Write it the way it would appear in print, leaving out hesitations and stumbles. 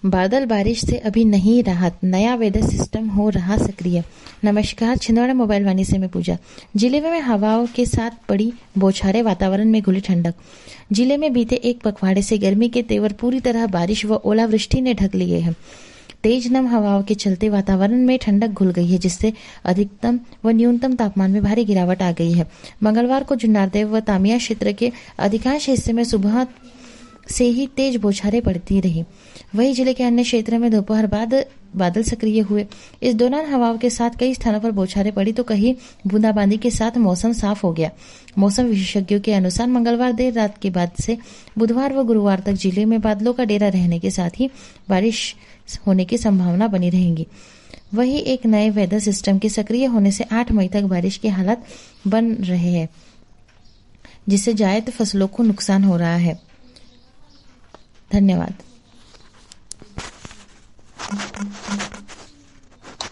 बादल बारिश से अभी नहीं राहत, नया वेदर सिस्टम हो रहा सक्रिय। नमस्कार, छिंदवाड़ा मोबाइल वाणी से मैं पूजा। जिले में हवाओं के साथ पड़ी बौछारें, वातावरण में घुली ठंडक। जिले में बीते एक पखवाड़े से गर्मी के तेवर पूरी तरह बारिश व ओलावृष्टि ने ढक लिए हैं। तेज नम हवाओं के चलते वातावरण में ठंडक घुल गई है, जिससे अधिकतम व न्यूनतम तापमान में भारी गिरावट आ गई है। मंगलवार को जुन्नारदेव व तामिया क्षेत्र के अधिकांश हिस्से में सुबह से ही तेज बौछारें पड़ती रही। वहीं जिले के अन्य क्षेत्रों में दोपहर बाद बादल सक्रिय हुए। इस दौरान हवाओं के साथ कई स्थानों पर बौछारें पड़ी तो कहीं बूंदाबांदी के साथ मौसम साफ हो गया। मौसम विशेषज्ञों के अनुसार मंगलवार देर रात के बाद से बुधवार व गुरुवार तक जिले में बादलों का डेरा रहने के साथ ही बारिश होने की संभावना बनी रहेगी। वहीं एक नए वेदर सिस्टम के सक्रिय होने से 8 मई तक बारिश के हालात बन रहे हैं, जिससे जायद फसलों को नुकसान हो रहा है। धन्यवाद।